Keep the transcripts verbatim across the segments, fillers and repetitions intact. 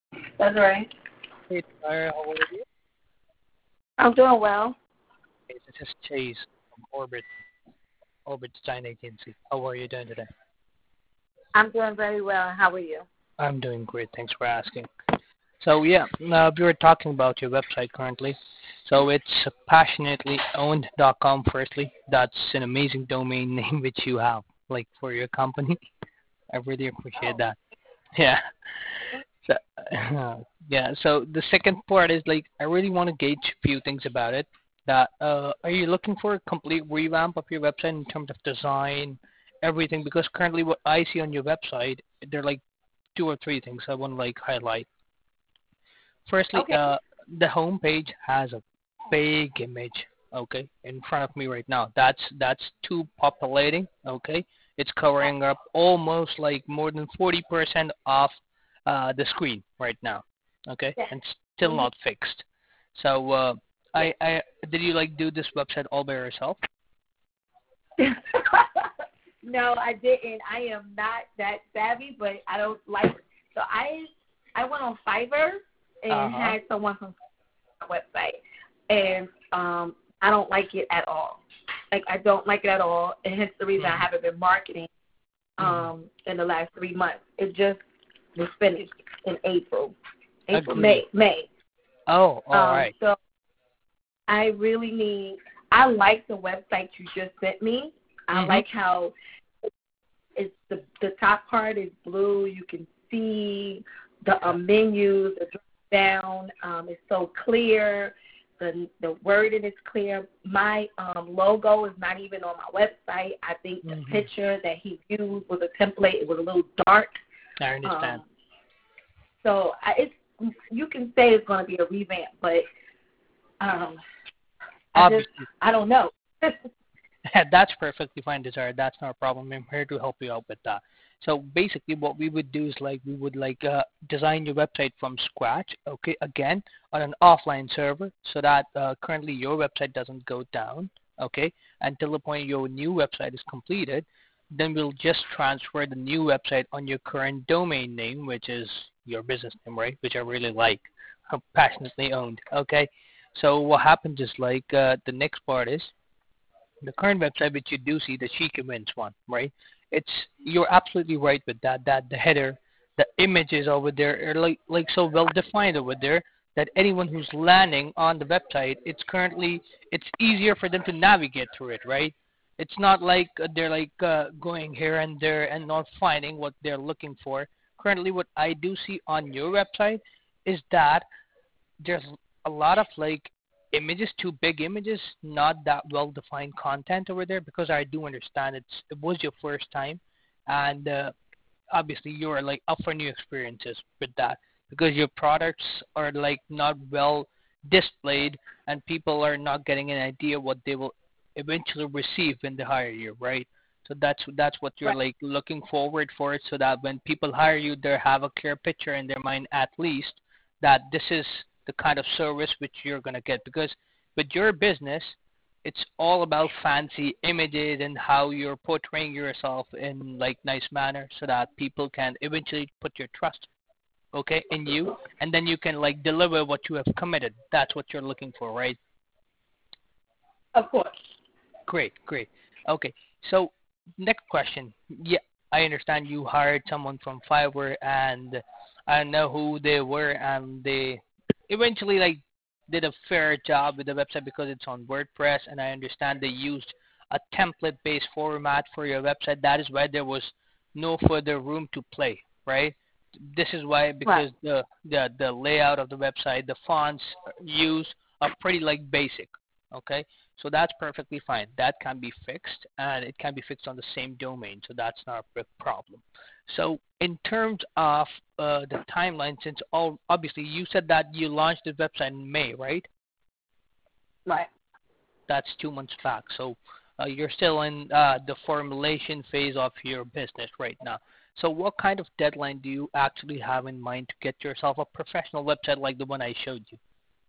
That's right. Hey, Tyler, how are you? I'm doing well. Hey, this is Chase from Orbit, Orbit Design Agency. How are you doing today? I'm doing very well. How are you? I'm doing great. Thanks for asking. So yeah, uh, we were talking about your website currently. So it's passionately owned dot com. Firstly, that's an amazing domain name which you have, like for your company. I really appreciate Oh, that. Yeah. So, yeah. So the second part is like I really want to gauge a few things about it. That uh, are you looking for a complete revamp of your website in terms of design, everything? Because currently what I see on your website, there are like two or three things I want to like highlight. Firstly, okay. uh, the home page has a big image, okay, in front of me right now. That's that's too populating, okay. It's covering up almost like more than forty percent of uh, the screen right now, okay, Yes. and still hmm not fixed. So, uh, Yes. I I did you like do this website all by yourself? No, I didn't. I am not that savvy, but I don't like. So I I went on Fiverr Uh and huh. had someone from my website, and um, I don't like it at all. Like I don't like it at all, and hence the reason I Mhm. haven't been marketing Mhm. um in the last three months. It just was finished in April, April Agree. May May. Oh, all Um, right. so I really need. I like the website you just sent me. I Mhm. like how it's the the top part is blue. You can see the uh, Yeah. menus, the drop down. Um, it's so clear. The the wording is clear. My um, logo is not even on my website. I think the Mhm. picture that he used was a template. It was a little dark. I understand. Um, so I, it's you can say it's going to be a revamp, but um, I just Obviously. I don't know. That's perfectly fine, Desire. That's not a problem. I'm here to help you out with that. So basically, what we would do is like we would like uh, design your website from scratch. Okay, again on an offline server, so that uh, currently your website doesn't go down. Okay, until the point your new website is completed, then we'll just transfer the new website on your current domain name, which is your business name, right? Which I really like, uh, passionately owned. Okay, so what happens is like uh, the next part is the current website which you do see, the Chic Events one, right? It's you're absolutely right with that. That the header, the images over there are like like so well defined over there that anyone who's landing on the website, it's currently it's easier for them to navigate through it, right? It's not like uh, they're like uh, going here and there and not finding what they're looking for. Currently, what I do see on your website is that there's a lot of like images, too big images, not that well defined content over there because I do understand it's it was your first time, and uh, obviously you're like up for new experiences with that because your products are like not well displayed and people are not getting an idea what they will eventually receive when they hire you, right? So that's that's what you're Right. like looking forward for it so that when people hire you they have a clear picture in their mind at least that this is the kind of service which you're going to get because with your business it's all about fancy images and how you're portraying yourself in like nice manner so that people can eventually put your trust okay in you and then you can like deliver what you have committed. That's what you're looking for, right? Of course. Great, great. Okay, so next question. Yeah, I understand you hired someone from Fiverr, and I know who they were, and they eventually like did a fair job with the website because it's on WordPress, and I understand they used a template-based format for your website. That is why there was no further room to play, right? This is why Right. because the the the layout of the website, the fonts used are pretty like basic. Okay, so that's perfectly fine. That can be fixed, and it can be fixed on the same domain, so that's not a big problem. So in terms of uh, the timeline, since all obviously you said that you launched the website in May, right? Right. That's two months back. So uh, you're still in uh, the formulation phase of your business right now. So what kind of deadline do you actually have in mind to get yourself a professional website like the one I showed you?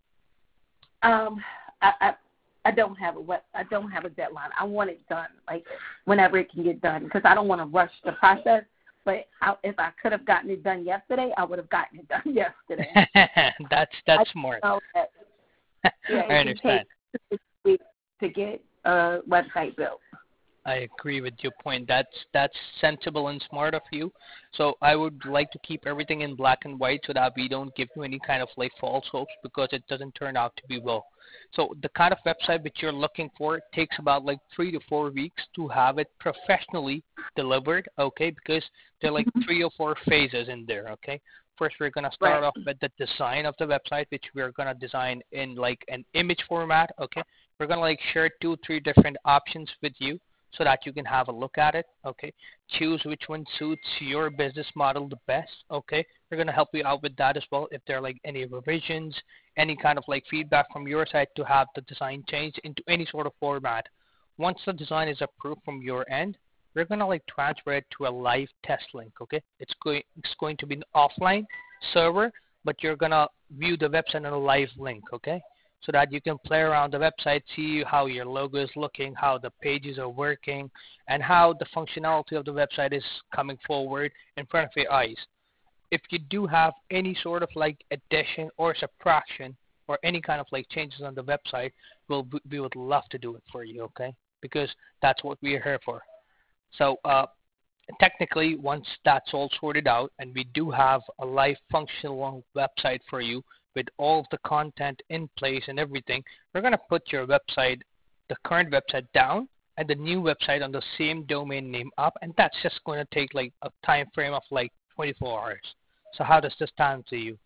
Um, I, I I don't have a web, I don't have a deadline. I want it done like whenever it can get done because I don't want to rush the process. but how, if I could have gotten it done yesterday, I would have gotten it done yesterday. that's that's I smart. know that, yeah, I it can understand. take six weeks to get a website built. I agree with your point. That's that's sensible and smart of you. So I would like to keep everything in black and white so that we don't give you any kind of like false hopes because it doesn't turn out to be well. So the kind of website which you're looking for takes about like three to four weeks to have it professionally delivered. Okay, because there are like three or four phases in there. Okay. First, we're gonna start Right. off with the design of the website, which we're gonna design in like an image format. Okay, we're gonna like share two, three different options with you so that you can have a look at it. Okay, choose which one suits your business model the best. Okay, we're gonna help you out with that as well. If there are like any revisions, any kind of like feedback from your side to have the design changed into any sort of format. Once the design is approved from your end, we're gonna like transfer it to a live test link. Okay, it's going it's going to be an offline server, but you're gonna view the website on a live link. Okay, so that you can play around the website, see how your logo is looking, how the pages are working, and how the functionality of the website is coming forward in front of your eyes. If you do have any sort of like addition or subtraction or any kind of like changes on the website, we'll, we would love to do it for you, okay? Because that's what we are here for. So uh, technically, once that's all sorted out and we do have a live functional website for you with all of the content in place and everything, we're going to put your website, the current website down and the new website on the same domain name up, and that's just going to take like a time frame of like twenty-four hours. So how does this sound to you?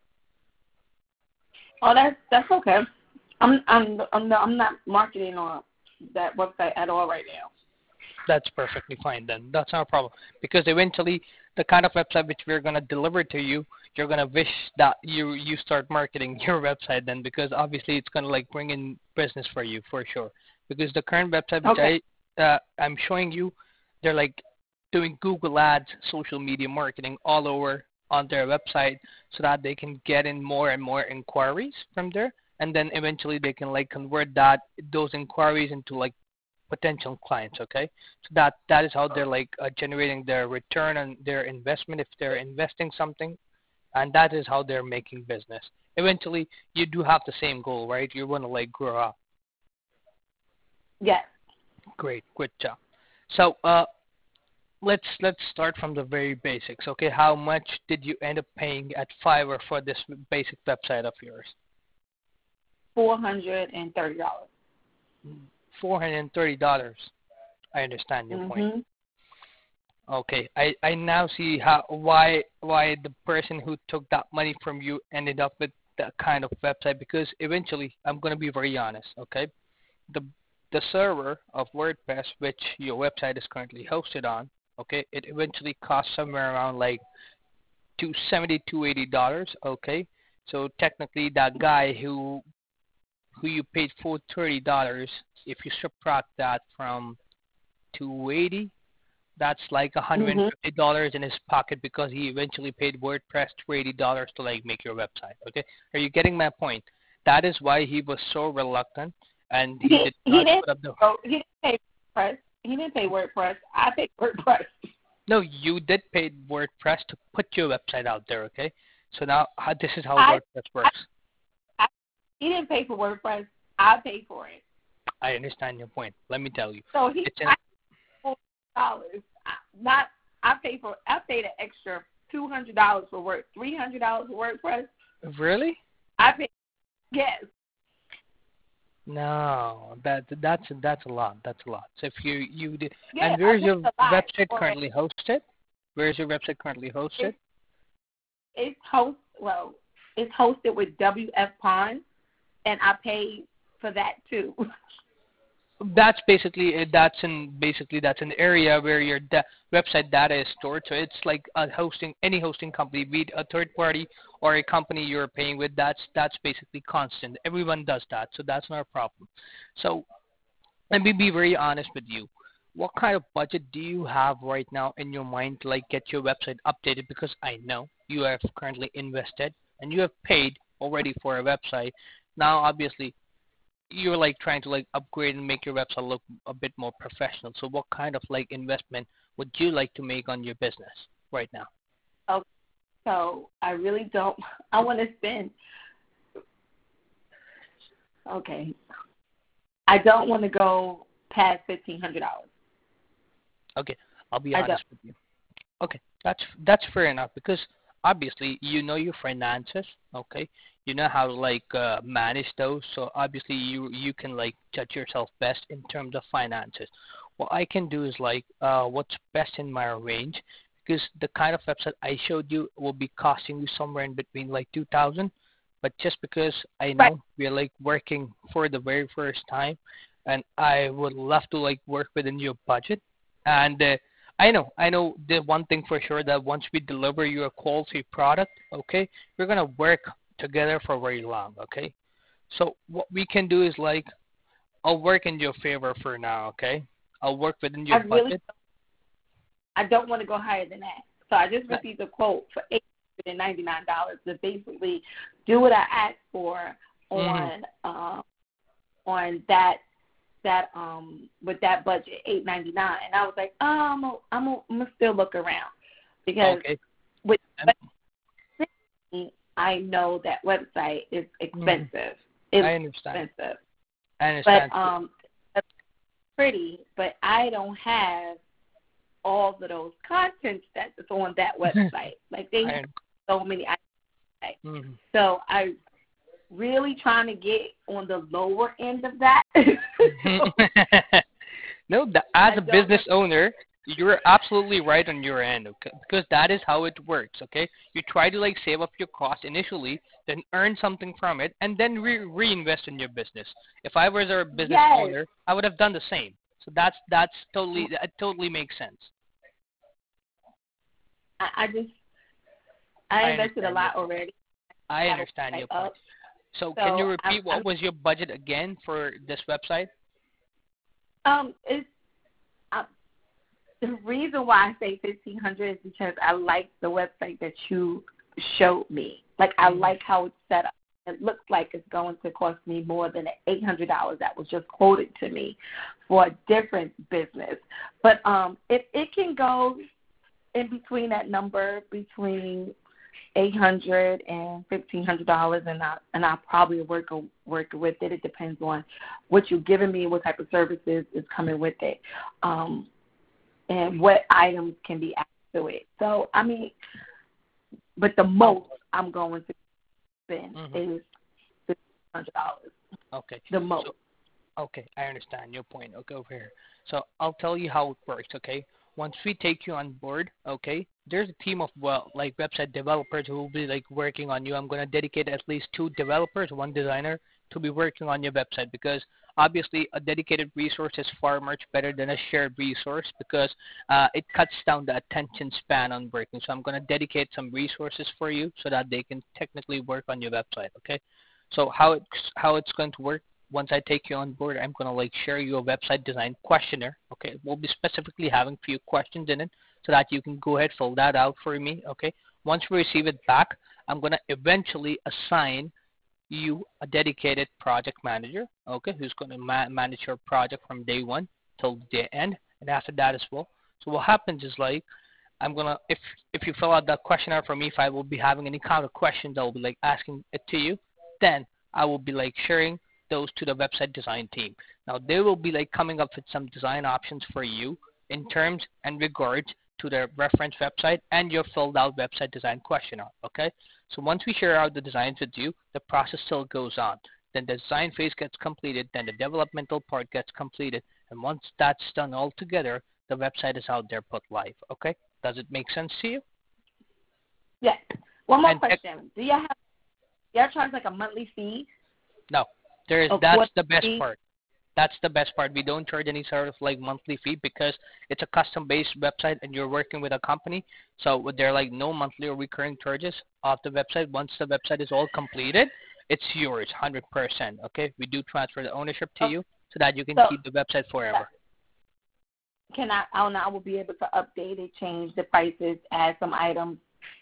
Oh, that's that's okay. I'm I'm I'm not, I'm not marketing on that website at all right now. That's perfectly fine then. That's not a problem. Because eventually the kind of website which we're going to deliver to you, you're going to wish that you you start marketing your website then, because obviously it's going to like bring in business for you for sure. Because the current website which Okay. I uh, I'm showing you, they're like doing Google Ads, social media marketing all over on their website so that they can get in more and more inquiries from there, and then eventually they can like convert that those inquiries into like potential clients. Okay, so that that is how they're like uh, generating their return on their investment if they're investing something, and that is how they're making business. Eventually you do have the same goal, right? You want to like grow up. Yes. Great, good job. So uh let's let's start from the very basics. Okay, how much did you end up paying at Fiverr for this basic website of yours? Four hundred and thirty dollars. Four hundred and thirty dollars. I understand your point. Mhm. Okay, I, I now see how why why the person who took that money from you ended up with that kind of website, because eventually I'm gonna be very honest, okay? The the server of WordPress which your website is currently hosted on, okay, it eventually costs somewhere around like two seventy, two eighty dollars, okay? So technically that guy who who you paid for thirty dollars, if you subtract that from two eighty, that's like one hundred Mhm. fifty dollars in his pocket because he eventually paid WordPress two eighty dollars to like make your website. Okay, are you getting my point? That is why he was so reluctant and he He did he not didn't put up the. oh, he didn't pay WordPress. He didn't pay WordPress. I paid WordPress. No, you did pay WordPress to put your website out there. Okay, so now how, this is how I, WordPress I, works. I he didn't pay for WordPress. I paid for it. I understand your point. Let me tell you. So he It's an, I paid four dollars. Not I paid for I paid an extra two hundred dollars for work three hundred dollars for WordPress. really? I paid yes. No, that that's that's a lot. That's a lot. So if you you did, Yeah, and I where's paid your a lot website for it. currently hosted? Where's your website currently hosted? It's, it's host well, it's hosted with W F Pond, and I paid for that too. That's basically uh, that's in basically that's an area where your da- website data is stored. So it's like a hosting any hosting company, be it a third party or a company you're paying with. That's that's basically constant. Everyone does that, so that's not a problem. So let me be very honest with you. What kind of budget do you have right now in your mind to like get your website updated? Because I know you have currently invested and you have paid already for a website. Now, obviously, you're like trying to like upgrade and make your website look a bit more professional. So what kind of like investment would you like to make on your business? right now? Okay, so I really don't. I want to spend. Okay, I don't want to go past fifteen hundred dollars. Okay, I'll be I honest don't. with you. Okay, that's that's fair enough because obviously you know your finances. Okay, you know how to like uh, manage those. So obviously you you can like judge yourself best in terms of finances. What I can do is like uh, what's best in my range because the kind of website I showed you will be costing you somewhere in between like two thousand. But just because I Right. know we're like working for the very first time, and I would love to like work within your budget, and uh, I know, I know the one thing for sure that once we deliver you a quality product, okay, we're gonna work together for very long, okay? So what we can do is like I'll work in your favor for now, okay? I'll work within I your really, budget. I don't want to go higher than that. So I just That- received a quote for eight hundred and ninety nine dollars to basically do what I asked for mhm. on um, on that that um with that budget eight ninety nine, and I was like, oh, I'm a, I'm a, I'm gonna still look around because Okay. with And, I know that website is mhm. expensive. It's I understand. expensive, I but understand. um, it's pretty. But I don't have all of those contents that's on that website. Like they I have so many items. mhm. So I really trying to get on the lower end of that. So No, the, as I a don't business want. owner, you're absolutely right on your end, okay? Because that is how it works, okay? You try to like save up your cost initially, then earn something from it, and then re- reinvest in your business. If I was a business Yes, owner, I would have done the same. So that's that's totally that totally makes sense. I, I just I I invested a understand your lot point. already. I Got a understand website your point. up, So can you so I'm repeat I'm what was your budget again for this website? um it's uh, the reason why I say fifteen hundred is because I like the website that you showed me. Like I Mm-hmm. like how it's set up. It looks like it's going to cost me more than the eight hundred dollars that was just quoted to me for a different business. But um, if it can go in between that number, between eight hundred and fifteen hundred dollars, and I and I probably work work with it. It depends on what you're giving me, what type of services is coming with it, um, and what items can be added to it. So I mean, but the Oh, most I'm going to spend mm-hmm. is fifteen hundred dollars. Okay. The most. So okay, I understand your point. Okay, over here. So I'll tell you how it works. Okay, once we take you on board, okay, there's a team of well, like website developers who will be like working on you. I'm gonna dedicate at least two developers, one designer, to be working on your website because obviously a dedicated resource is far much better than a shared resource because uh, it cuts down the attention span on working. So I'm gonna dedicate some resources for you so that they can technically work on your website. Okay. So how it's how it's going to work once I take you on board, I'm gonna like share you a website design questionnaire. Okay, we'll be specifically having few questions in it so that you can go ahead fill that out for me. Okay, once we receive it back, I'm gonna eventually assign you a dedicated project manager. Okay, who's gonna ma- manage your project from day one till the end, and after that as well. So what happens is like I'm gonna if if you fill out that questionnaire for me, if I will be having any kind of questions, I will be like asking it to you. Then I will be like sharing those to the website design team. Now they will be like coming up with some design options for you in terms and regards to the reference website and your filled out website design questionnaire. Okay. So once we share out the designs with you, the process still goes on. Then the design phase gets completed, then the developmental part gets completed, and once that's done all together, the website is out there put live. Okay. Does it make sense to you? Yes. One more And uh, question. Do you have do you charge like a monthly fee, no, there is a that's quarterly the best fee? part. That's the best part. We don't charge any sort of like monthly fee because it's a custom based website and you're working with a company. So there are like no monthly or recurring charges off the website. Once the website is all completed, it's yours one hundred percent. Okay. We do transfer the ownership to Oh, you so that you can so keep the website uh, forever. can I? I I will be able to update it, change the prices, add some items.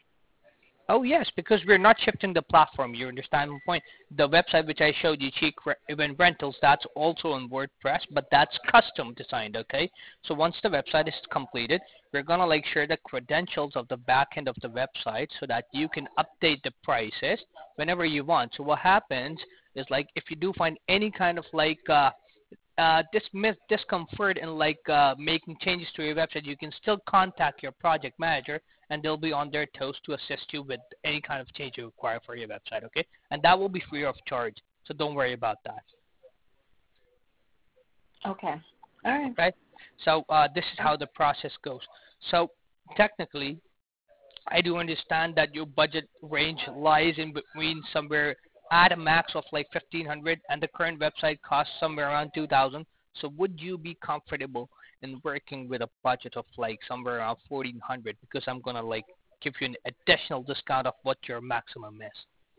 Oh yes, because we're not shifting the platform. You understand my point? The website which I showed you, Cheek Re- Event Rentals, that's also on WordPress, but that's custom designed. Okay, so once the website is completed, we're gonna like share the credentials of the back end of the website so that you can update the prices whenever you want. So what happens is like if you do find any kind of like uh, uh, dismiss discomfort in like uh, making changes to your website, you can still contact your project manager and they'll be on their toes to assist you with any kind of change you require for your website. Okay, and that will be free of charge. So don't worry about that. Okay. All right. Okay. So uh, this is how the process goes. So technically, I do understand that your budget range lies in between somewhere at a max of like fifteen hundred and the current website costs somewhere around two thousand. So would you be comfortable in working with a budget of like somewhere around fourteen hundred, because I'm going to like give you an additional discount of what your maximum is?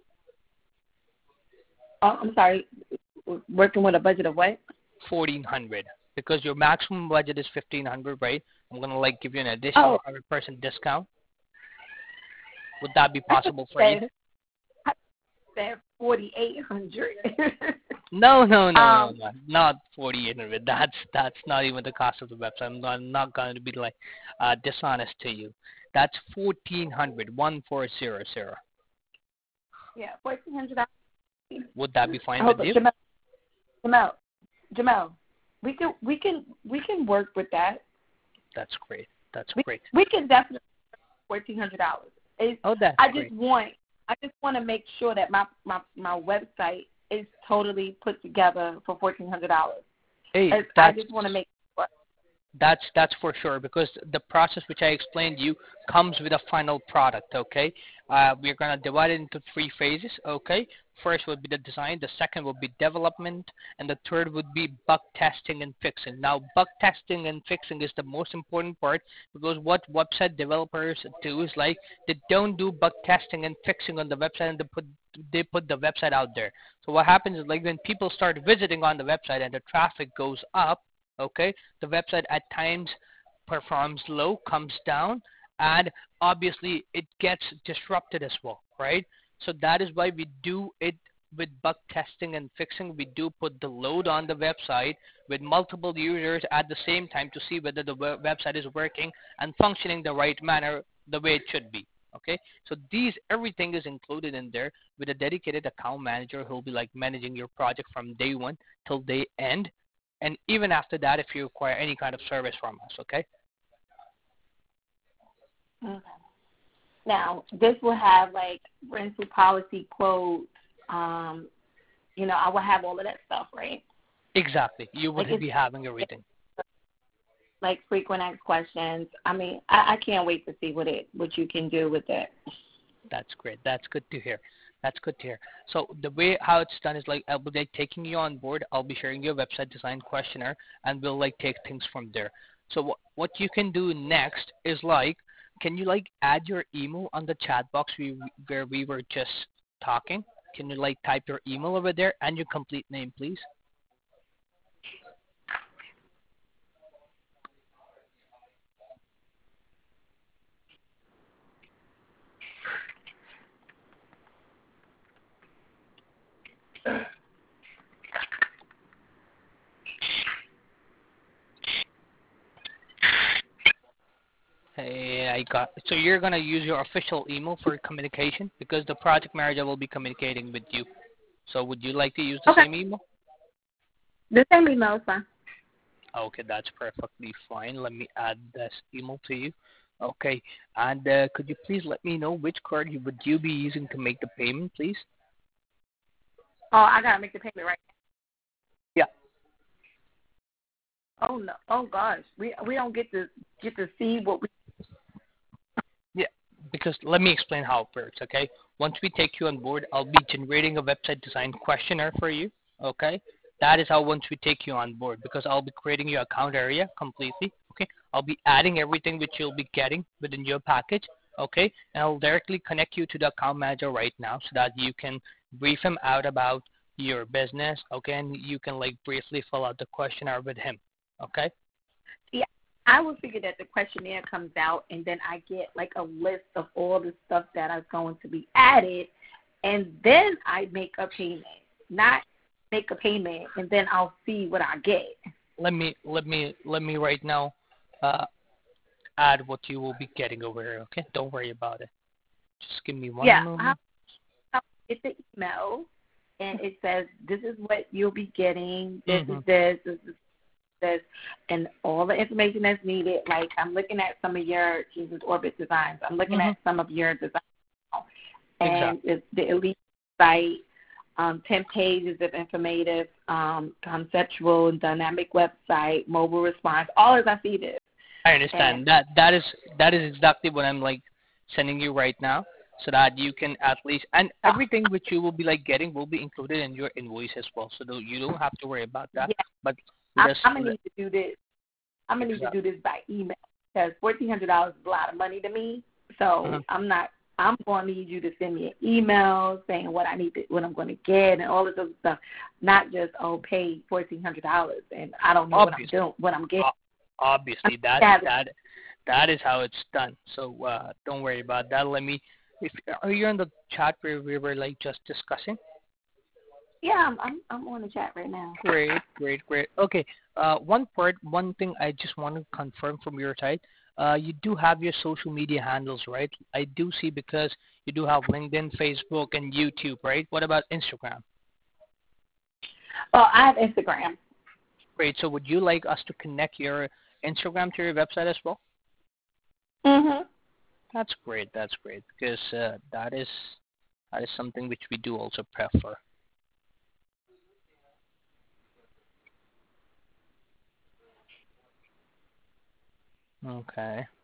Oh, I'm sorry. Working with a budget of what? fourteen hundred, because your maximum budget is fifteen hundred, right? I'm going to like give you an additional Oh. one hundred percent discount. Would that be possible for you? I said forty-eight hundred. No, no, no, um, no, no, not forty-eight hundred. That's that's not even the cost of the website. I'm not, I'm not going to be like uh, dishonest to you. That's fourteen hundred, one four zero zero. Yeah, fourteen hundred dollars. Would that be fine Hold with on, you? Jamel, Jamel, Jamel, we can we can we can work with that. That's great. That's we, great. We can definitely fourteen hundred dollars. Oh, that's I great. just want I just want to make sure that my, my, my website is totally put together for fourteen hundred dollars. Hey, I just want to make sure. That's that's for sure, because the process which I explained to you comes with a final product. Okay, uh, we're gonna divide it into three phases. Okay, first would be the design, the second would be development, and the third would be bug testing and fixing. Now, bug testing and fixing is the most important part, because what website developers do is like they don't do bug testing and fixing on the website, and they put they put the website out there. So what happens is like when people start visiting on the website and the traffic goes up, okay, the website at times performs low, comes down, and obviously it gets disrupted as well, right? So that is why we do it with bug testing and fixing. We do put the load on the website with multiple users at the same time to see whether the website is working and functioning the right manner, the way it should be. Okay, so these everything is included in there with a dedicated account manager who will be like managing your project from day one till day end, and even after that if you require any kind of service from us. Okay. Okay. Now, this will have like rental policy quotes. Um, you know, I will have all of that stuff, right? Exactly. You would like be having everything. Like frequent asked questions. I mean, I, I can't wait to see what it what you can do with it. That's great. That's good to hear. That's good to hear. So the way how it's done is like I'll be like taking you on board. I'll be sharing your website design questionnaire, and we'll like take things from there. So what what you can do next is like, can you like add your email on the chat box we where we were just talking? Can you like type your email over there and your complete name, please? Hey, I got. So you're gonna use your official email for communication, because the project manager will be communicating with you. So would you like to use the Okay. same email? The same email is fine. Okay, that's perfectly fine. Let me add this email to you. Okay, and uh, could you please let me know which card you would you be using to make the payment, please? Oh, I gotta make the payment right Yeah. now. Oh no! Oh gosh, we we don't get to get to see what we. Yeah, because let me explain how it works, okay? Once we take you on board, I'll be generating a website design questionnaire for you, okay? That is how once we take you on board, because I'll be creating your account area completely, okay? I'll be adding everything which you'll be getting within your package, okay? And I'll directly connect you to the account manager right now so that you can brief him out about your business, okay? And you can like briefly fill out the questionnaire with him, okay? Yeah, I will figure that the questionnaire comes out, and then I get like a list of all the stuff that is going to be added, and then I make a payment, not make a payment, and then I'll see what I get. Let me let me let me right now uh, add what you will be getting over here. Okay, don't worry about it. Just give me one Yeah, I, moment. I get the email, and it says this is what you'll be getting. This Mm-hmm. is this. This is this, and all the information that's needed. Like I'm looking at some of your Jesus Orbit designs. I'm looking Mm-hmm. at some of your designs, and Exactly. it's the Elite site. Um, ten pages of informative, um, conceptual and dynamic website, mobile response, all as I see this. I And understand that. That is that is exactly what I'm like sending you right now, so that you can at least, and uh, everything which you will be like getting will be included in your invoice as well. So don't- you don't have to worry about that. yeah, But I, let's I'm gonna let, need to do this. I'm gonna need to exactly. do this by email because fourteen hundred dollars is a lot of money to me. So Mm-hmm. I'm not. I'm going to need you to send me an email saying what I need to, what I'm going to get, and all this other stuff. Not just oh, pay fourteen hundred dollars, and I don't know what I'm Obviously, doing, what I'm getting. obviously that Yeah, that that is how it's done. So uh, don't worry about that. Let me. If are you in the chat where we were like just discussing? yeah, I'm, I'm I'm on the chat right now. Great, great, great. Okay. Uh, one part, one thing I just want to confirm from your side. Uh, you do have your social media handles, right? I do see because you do have LinkedIn, Facebook, and YouTube, right? What about Instagram? Oh, I have Instagram. Great. So would you like us to connect your Instagram to your website as well? Mhm. That's great. That's great because uh, that is that is something which we do also prefer. Okay.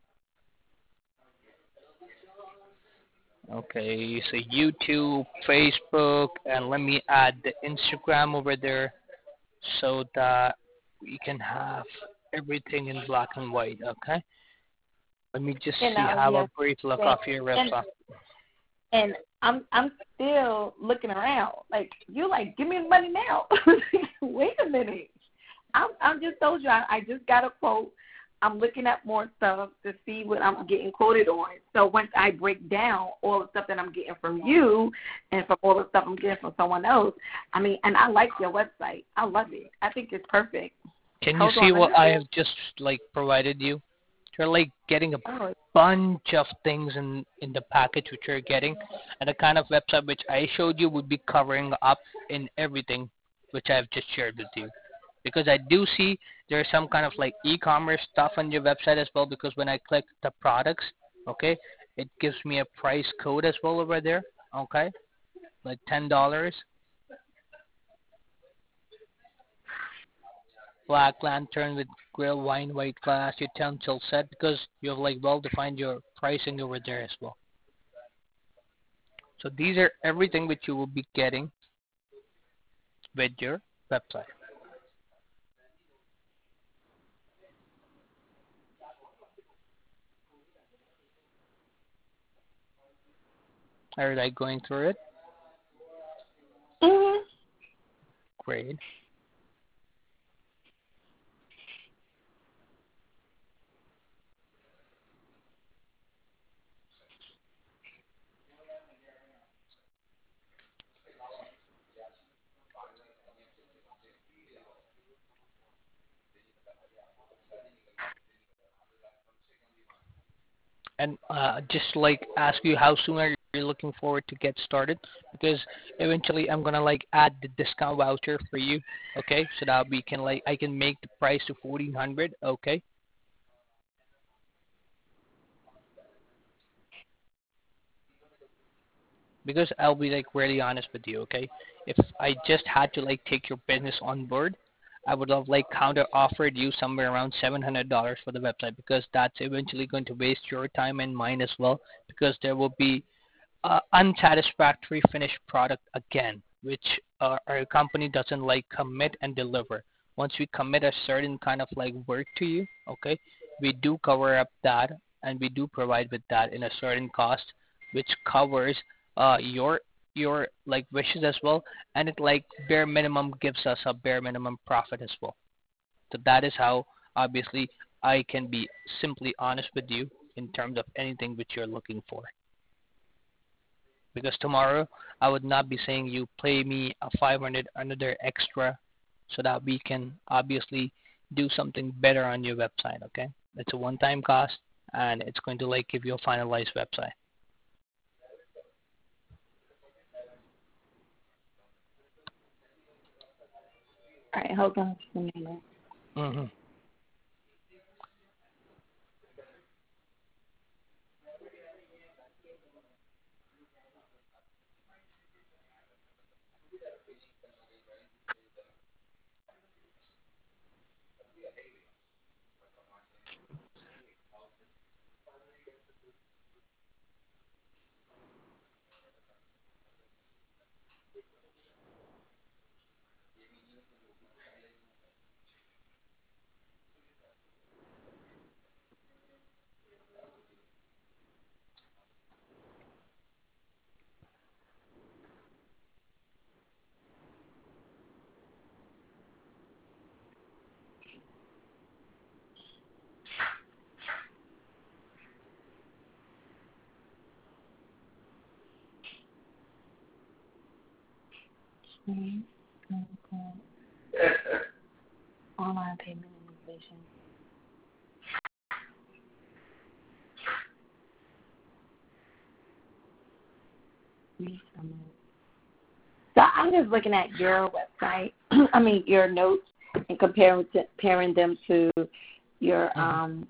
Okay. So YouTube, Facebook, and let me add the Instagram over there so that we can have everything in black and white. Okay. Let me just You see know, have a yes. brief look And, off your and website. and I'm I'm still looking around. Like you, like give me the money now. Wait a minute. I'm I'm just told you I, I just got a quote. I'm looking at more stuff to see what I'm getting quoted on. So once I break down all the stuff that I'm getting from you and from all the stuff I'm getting from someone else, I mean, and I like your website. I love it. I think it's perfect. Can you Hold see on, let me what I see. have just like provided you? You're like getting a Oh, bunch of things in in the package which you're getting, and the kind of website which I showed you would be covering up in everything which I've just shared with you. Because I do see there's some kind of like e-commerce stuff on your website as well. Because when I click the products, okay, it gives me a price code as well over there. Okay, like ten dollars. Black lantern with grill wine white glass utensil set because you have like well defined your pricing over there as well. So these are everything which you will be getting with your website. Are they going through it? mhm. Great. And uh, just like ask you how soon are you looking forward to get started, because eventually I'm gonna like add the discount voucher for you, okay, so that we can like I can make the price to fourteen hundred, okay. Because I'll be like really honest with you, okay? If I just had to like take your business on board, I would have like counter offered you somewhere around seven hundred dollars for the website, because that's eventually going to waste your time and mine as well, because there will be uh, unsatisfactory finished product again, which uh, our company doesn't like commit and deliver. Once we commit a certain kind of like work to you, okay, we do cover up that, and we do provide with that in a certain cost, which covers uh, your your like wishes as well, and it like bare minimum gives us a bare minimum profit as well. So that is how obviously I can be simply honest with you in terms of anything which you're looking for. Because tomorrow I would not be saying you pay me a five hundred another extra so that we can obviously do something better on your website, okay? It's a one time cost, and it's going to like give you a finalized website. All right, hold on just a minute. Mm-hmm. Mhm. Online payment innovation. So I'm just looking at your website. I mean your notes and comparing to, comparing them to your Mm-hmm. um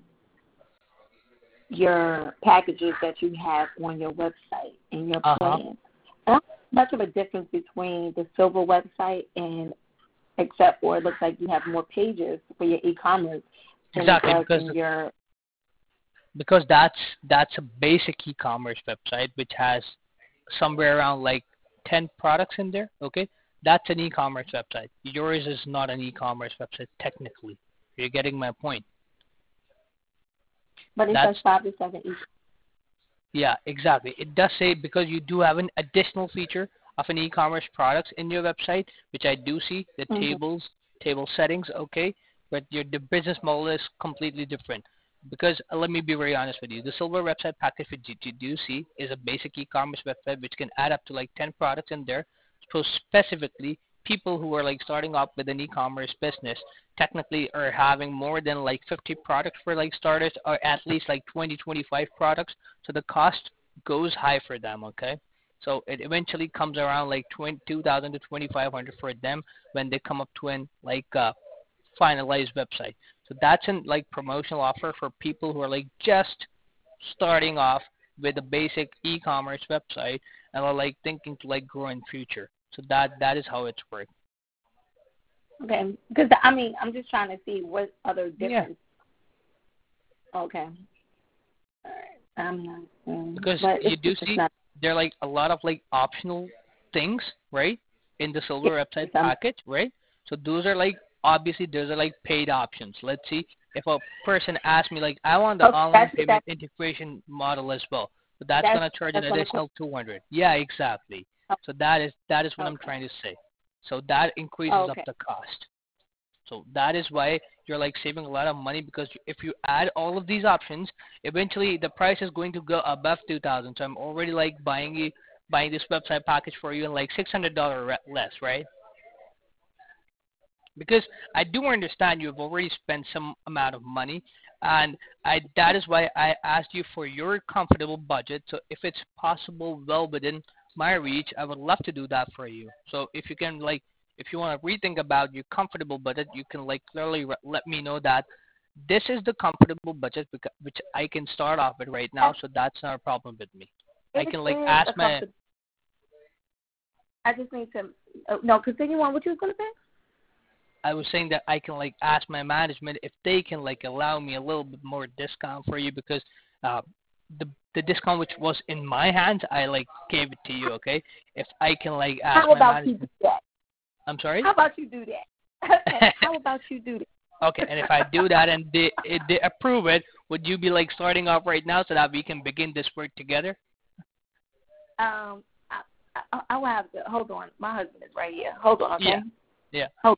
your packages that you have on your website and your Uh-huh. plan. I don't see much of a difference between the silver website and except for it looks like you have more pages for your e-commerce than it Exactly, does because in your. because that's that's a basic e-commerce website which has somewhere around like ten products in there. Okay, that's an e-commerce website. Yours is not an e-commerce website technically. You're getting my point. But it says That's five to seven each. Yeah, exactly. It does say because you do have an additional feature of an e-commerce products in your website, which I do see the Mm-hmm. tables, table settings, okay, but your the business model is completely different. Because uh, let me be very honest with you, the silver website package which you you do see is a basic e-commerce website which can add up to like ten products in there. So specifically, people who are like starting off with an e-commerce business technically are having more than like fifty products for like starters, or at least like twenty, twenty-five products, so the cost goes high for them, okay? So it eventually comes around like twenty two thousand to twenty-five hundred for them when they come up to an like uh, finalized website. So that's an like promotional offer for people who are like just starting off with a basic e-commerce website and are like thinking to like grow in future. So that that is how it's worked. Okay, because I mean I'm just trying to see what other Yeah, difference. Okay, all right. I'm not, um, because but you it's do it's see not. there are like a lot of like optional things, right, in the silver website It's, um, package, right? So those are like obviously those are like paid options. Let's see if a person asks me like I want the okay, online that's payment that's integration model as well, so that's that's gonna charge an that's gonna cost. additional two hundred. Yeah, exactly. Oh, So that is that is what I'm okay. trying to say. So that increases up Okay. the cost. So that is why you're like saving a lot of money because if you add all of these options, eventually the price is going to go above two thousand. So I'm already like buying you buying this website package for you in like six hundred dollar re- less, right? Because I do understand you've already spent some amount of money, and I that is why I asked you for your comfortable budget. So if it's possible, well within my reach, I would love to do that for you. So if you can like, if you want to rethink about your comfortable budget, you can like clearly re- let me know that this is the comfortable budget beca- which I can start off with right now. Yes, So that's not a problem with me. I it can like is ask a my comfort. I just need to. Uh, no, continue on what you was gonna say. I was saying that I can like ask my management if they can like allow me a little bit more discount for you because uh, the the discount which was in my hands I like gave it to you. Okay, if I can like ask How my about you do management, that? I'm sorry. How about you do that? Okay. How about you do Okay, and if I do that and they if they approve it, would you be like starting off right now so that we can begin this work together? that? Um, I, I, I will have to hold on. My husband is right here. Hold on, Yeah, okay? yeah. Hold.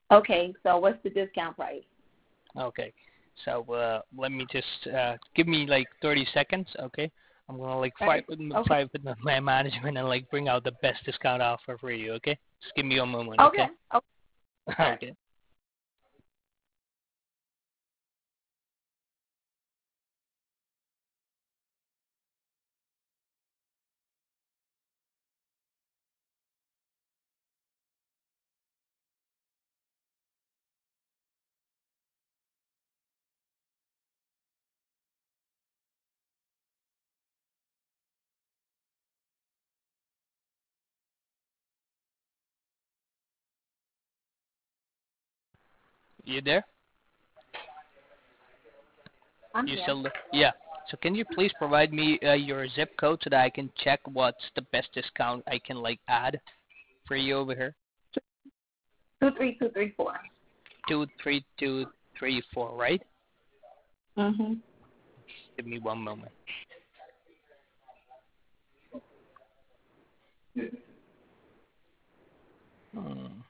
Okay, so what's the discount price? Okay. So uh, let me just uh, give me like thirty seconds. Okay. I'm gonna like fight Right. with Okay. fight with my management and like bring out the best discount offer for you. Okay. Just give me a moment. Okay. Okay. Okay. All right. Okay. You there? I'm You here. still there? Yeah. So can you please provide me uh, your zip code so that I can check what's the best discount I can like add for you over here? Two three two three four. Two three two three four, right? Mhm. Give me one moment. Hmm.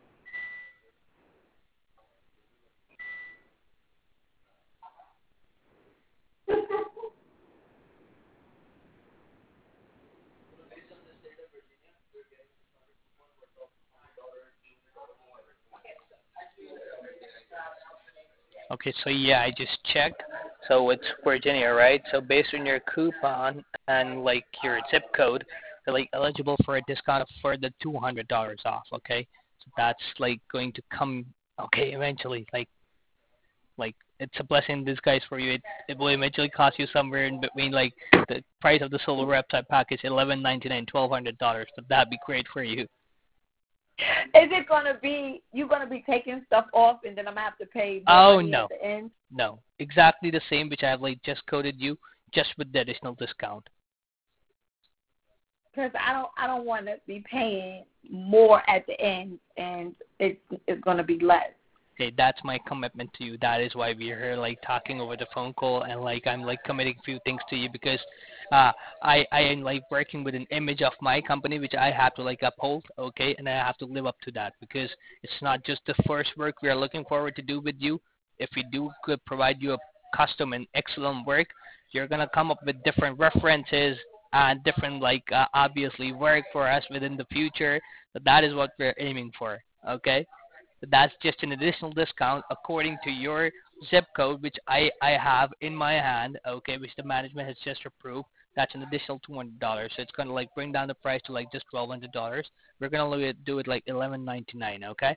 Okay, so yeah, I just checked. So it's Virginia, right? So based on your coupon and like your zip code, you're like eligible for a discount of for the two hundred dollars off. Okay, so that's like going to come. Okay, eventually, like like it's a blessing in disguise for you. It it will eventually cost you somewhere in between like the price of the solo website package, eleven ninety nine, twelve hundred dollars. But that'd be great for you. Is it gonna be you gonna be taking stuff off and then I'm gonna have to pay more Oh money at no, the end? no, exactly the same which I've like just coded you, just with the additional discount. Because I don't I don't want to be paying more at the end and it's it's gonna be less. Okay, that's my commitment to you. That is why we're here, like talking over the phone call, and like I'm like committing a few things to you because uh, I I am like working with an image of my company which I have to like uphold, okay, and I have to live up to that because it's not just the first work we are looking forward to do with you. If we do could provide you a custom and excellent work, you're gonna come up with different references and different like uh, obviously work for us within the future. So that is what we're aiming for, okay. That's just an additional discount according to your zip code, which I, I have in my hand, okay, which the management has just approved. That's an additional two hundred dollars. So it's going to like bring down the price to like just twelve hundred dollars. We're going to do it like eleven ninety-nine, okay?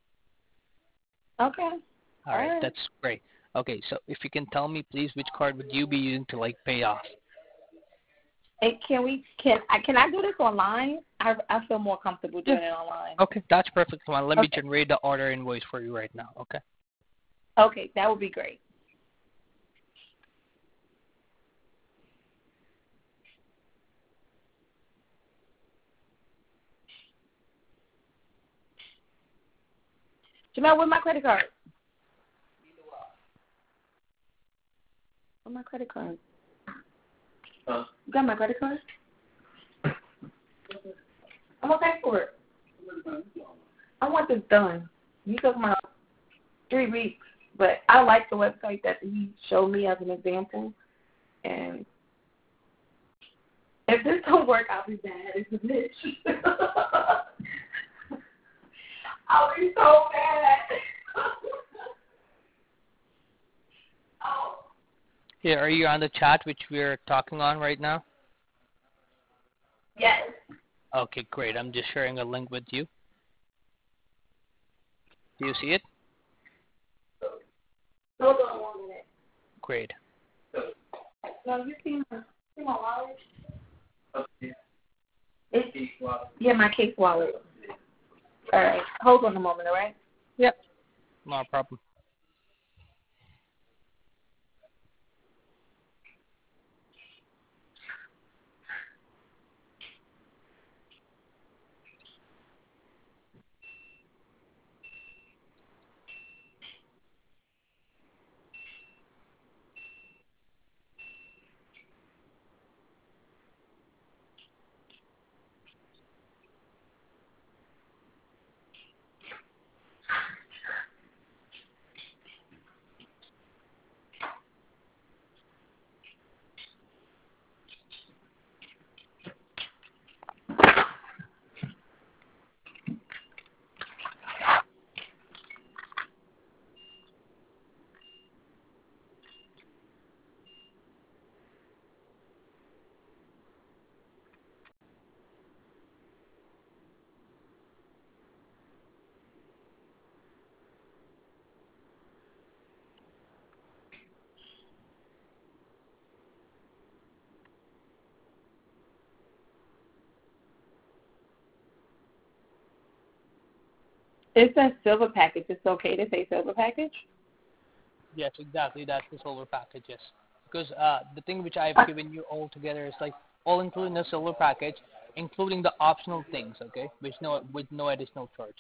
Okay. All All right, right. that's great. Okay, so if you can tell me, please, which card would you be using to like pay off? Hey, can we can I can I do this online? I I feel more comfortable Yeah. doing it online. Okay, that's perfect. Fine. Let me Okay. generate the order invoice for you right now, okay? Okay, that would be great. Jamel, where's my credit card? Where's my credit card? Huh? You got my credit card? I'm gonna pay for it. I want this done. You took my three weeks, but I like the website that he showed me as an example. And if this don't work, I'll be bad as a bitch. I'll be so bad. Oh. Here, are you on the chat which we're talking on right now? Yes. Okay, great. I'm just sharing a link with you. Do you see it? Hold on one minute. Great. No, you see my, see my wallet? It's, yeah, my case wallet. All right. Hold on a moment, all right? Yep. No problem. It says silver package. It's okay to say silver package? Yes, exactly. That's the solar package. Yes, because uh, the thing which I've Uh, given you all together is like all including the solar package, including the optional things. Okay, which no with no additional charge.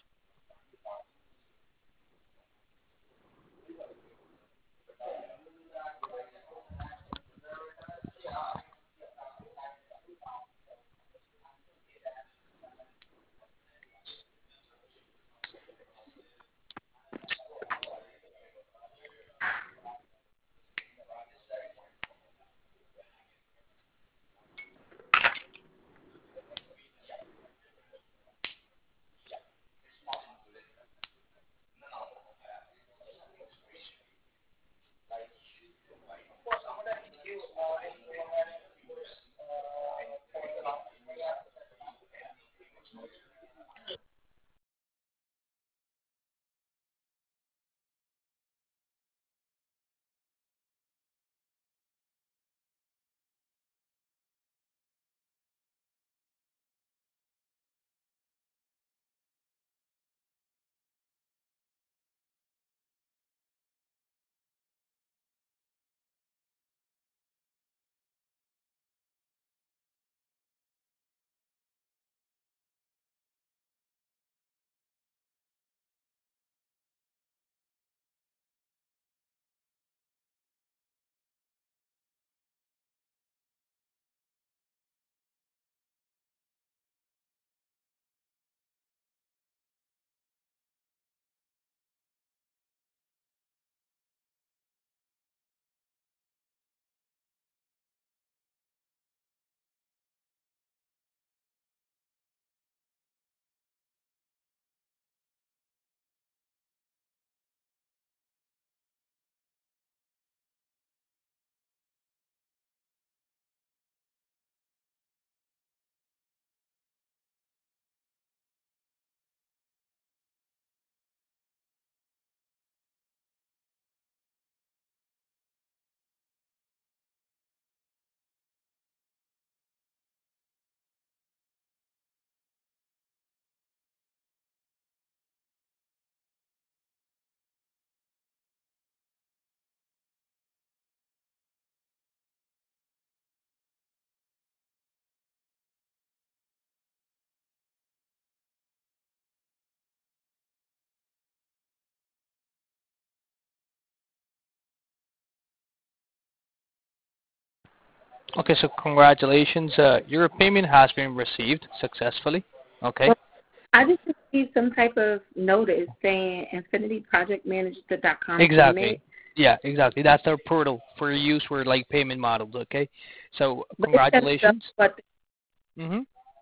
Okay, so congratulations. Uh, your payment has been received successfully. Okay. well, I just received some type of notice saying infinity project manager dot com payment. Exactly. Yeah, exactly. That's our portal for use for like payment models. Okay. So But it says spelled congratulations. to, Mm-hmm.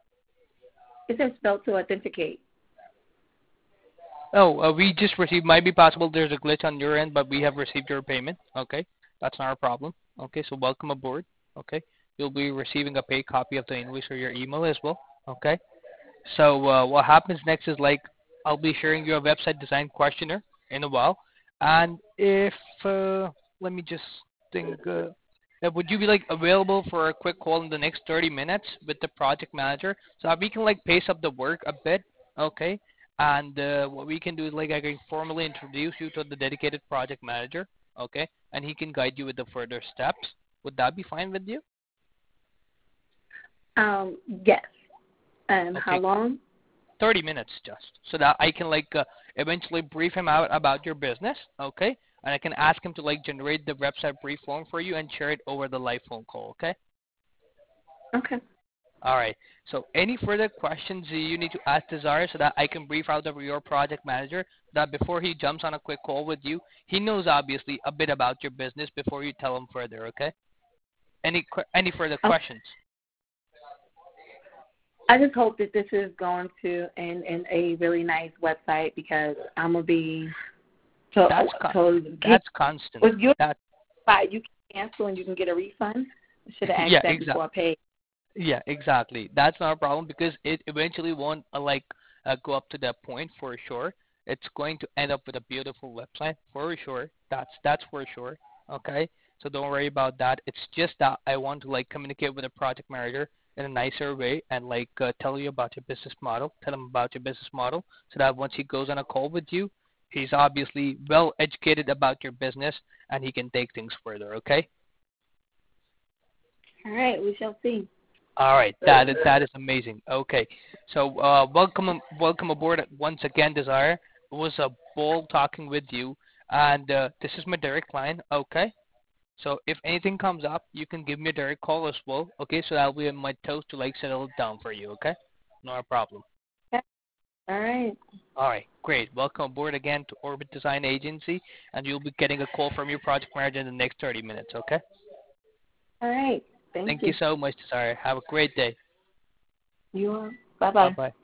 it says spelled to authenticate. Oh, uh, we just received. Might be possible there's a glitch on your end, but we have received your payment. Okay, that's not a problem. Okay, so welcome aboard. Okay, you'll be receiving a paid copy of the invoice or your email as well. Okay, so uh, what happens next is like I'll be sharing you a website design questionnaire in a while, and if uh, let me just think. Uh, uh, would you be like available for a quick call in the next thirty minutes with the project manager so that we can like pace up the work a bit? Okay, and uh, what we can do is like I can formally introduce you to the dedicated project manager, okay, and he can guide you with the further steps. Would that be fine with you? Um, yes. And how Okay, long? thirty minutes just, so that I can like uh, eventually brief him out about your business, okay, and I can ask him to like generate the website brief form for you and share it over the live phone call, okay? Okay. All right. So any further questions you need to ask Desire so that I can brief out of your project manager that before he jumps on a quick call with you, he knows obviously a bit about your business before you tell him further, okay? Any que- any further Okay. questions? I just hope that this is going to end in a really nice website because I'm gonna be to, That's con- totally. that's constant. Was your That site you can cancel and you can get a refund? I should have asked yeah, that exactly. before I paid. Yeah, exactly. That's not a problem because it eventually won't uh, like uh, go up to that point for sure. It's going to end up with a beautiful website for sure. That's that's for sure. Okay, so don't worry about that. It's just that I want to like communicate with the project manager in a nicer way and like uh, tell you about your business model. Tell him about your business model so that once he goes on a call with you, he's obviously well educated about your business and he can take things further. Okay. All right, we shall see. All right, that is that is amazing. Okay, so uh, welcome welcome aboard once again, Desire. It was a ball talking with you, and uh, this is my direct line. Okay, so if anything comes up, you can give me a direct call as well. Okay, so I'll be on my toes to like settle it down for you. Okay, no problem. Okay. All right. All right, great. Welcome aboard again to Orbit Design Agency, and you'll be getting a call from your project manager in the next thirty minutes. Okay. All right. Thank, Thank you. you so much, Desire. Have a great day. You are. Bye Bye bye. bye.